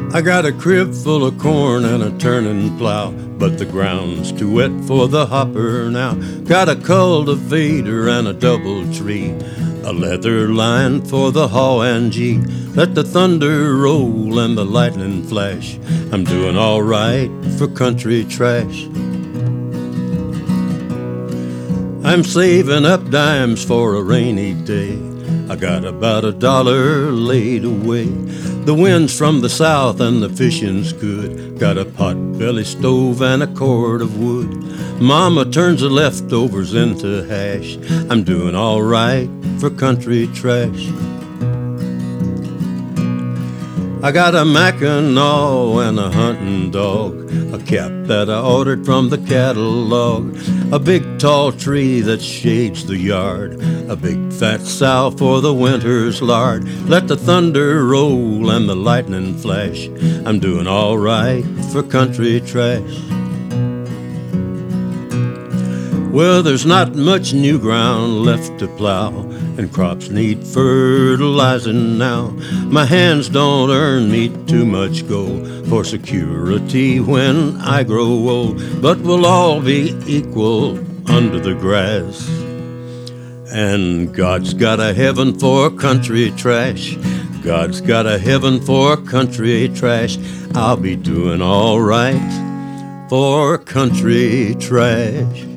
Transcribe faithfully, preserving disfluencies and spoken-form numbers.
I got a crib full of corn and a turning plow, but the ground's too wet for the hopper now. Got a cultivator and a double tree, a leather line for the haw and gee. Let the thunder roll and the lightning flash. I'm doing all right for country trash. I'm saving up dimes for a rainy day. I got about a dollar laid away. The wind's from the south and the fishing's good. Got a pot-belly stove and a cord of wood. Mama turns the leftovers into hash. I'm doing all right for country trash. I got a Mackinaw and a hunting dog, a cap that I ordered from the catalog, a big tall tree that shades the yard, a big fat sow for the winter's lard. Let the thunder roll and the lightning flash. I'm doing all right for country trash. Well, there's not much new ground left to plow, and crops need fertilizing now. My hands don't earn me too much gold for security when I grow old, but we'll all be equal under the grass. And God's got a heaven for country trash. God's got a heaven for country trash. I'll be doing all right for country trash.